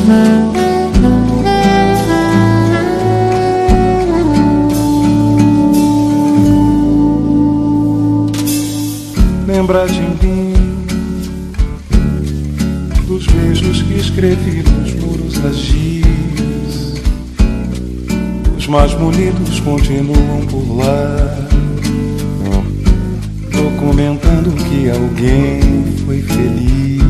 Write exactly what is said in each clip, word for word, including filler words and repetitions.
Lembra de mim, dos beijos que escrevi nos muros a giz. Os mais bonitos continuam por lá, documentando que alguém foi feliz.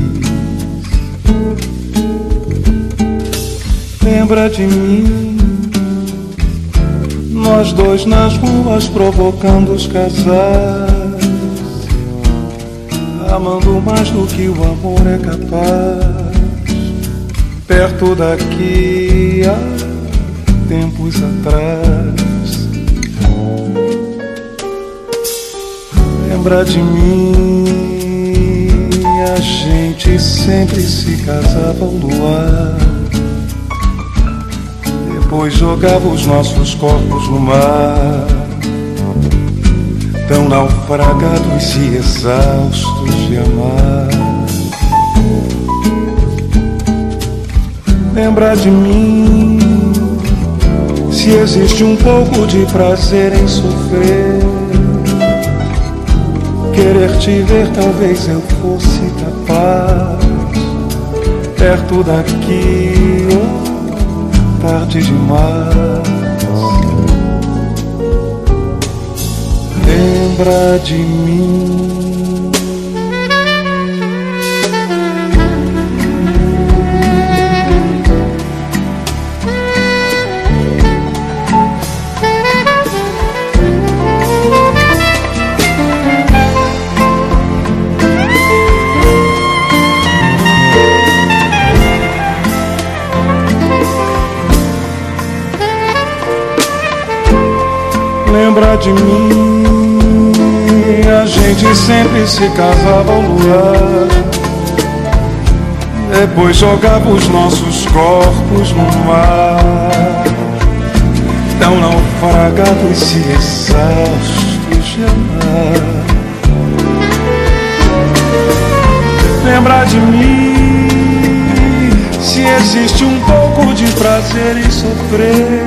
Lembra de mim, nós dois nas ruas provocando os casais, amando mais do que o amor é capaz. Perto daqui há tempos atrás. Lembra de mim, a gente sempre se casava ao luar, depois jogava os nossos corpos no mar, tão naufragados e exaustos de amar. Lembra de mim, se existe um pouco de prazer em sofrer, querer te ver talvez eu fosse capaz. Perto daqui, oh, tarde demais. Lembra de mim. Lembra de mim, a gente sempre se casava ao luar, depois jogava os nossos corpos no mar, tão naufragados e exaustos de amar. Lembra de mim, se existe um pouco de prazer em sofrer,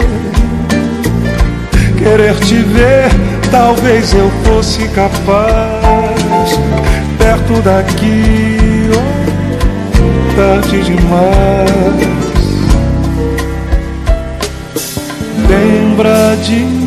querer te ver, talvez eu fosse capaz. Perto daqui, oh, tarde demais. Lembra de mim.